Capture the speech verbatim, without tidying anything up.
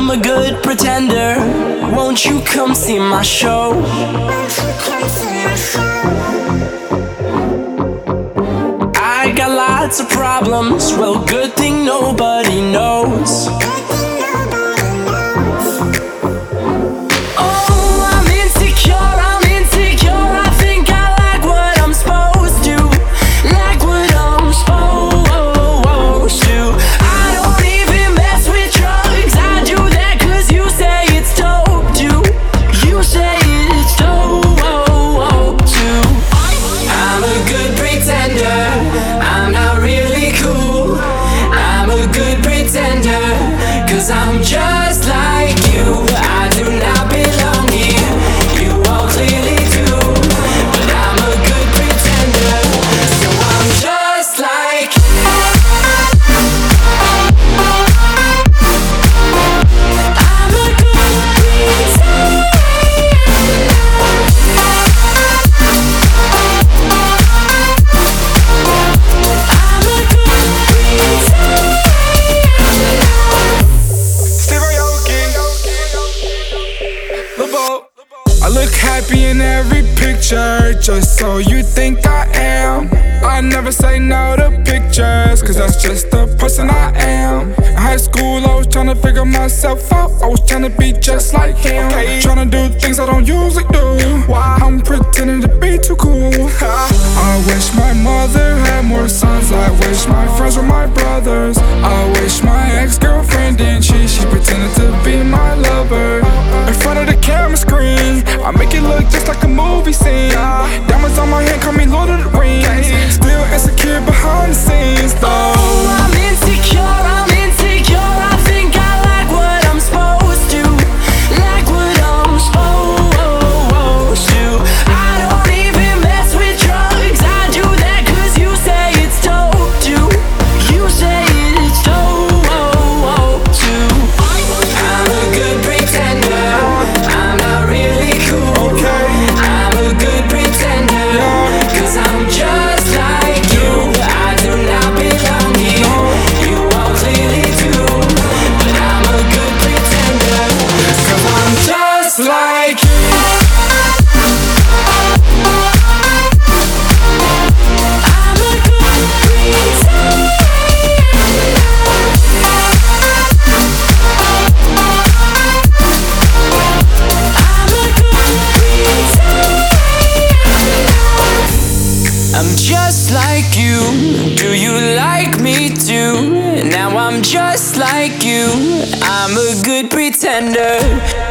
I'm a good pretender. Won't you come see my show? I got lots of problems. Well, good thing nobody knows. Cause I'm just like you. I do not belong here. You all clearly do. But I'm a good pretender. So I'm just like you. I'm a good pretender. I'm a good pretender. I look happy in every picture, just so you think I am. I never say no to pictures, cause that's just the person I am. In high school I was tryna figure myself out, I was tryna be just like him. Tryna do things I don't usually do, I'm pretending to be too cool. I wish my mother had more sons, I wish my friends were my brothers. I wish my ex-girlfriend didn't cheat, she pretended to be my lover. In front of the camera screen, I make it look just like a movie scene. Diamonds on my hand, call me Lord of the Rings. Still insecure behind the scenes though. Oh, I'm insecure, I'm insecure. I think I like what I'm supposed to. Like what I'm supposed to. I don't even mess with drugs. I do that cause you say it's dope too. You say it's dope too. I'm a good pretender. I'm not really cool. I'm a good pretender. Cause I'm just like you. I do not belong here. You all clearly do. But I'm a good pretender. Cause I'm just like you. I'm a good pretender. I'm a good pretender. I'm just like you. Do you like me too? Now I'm just like you. I'm a good pretender.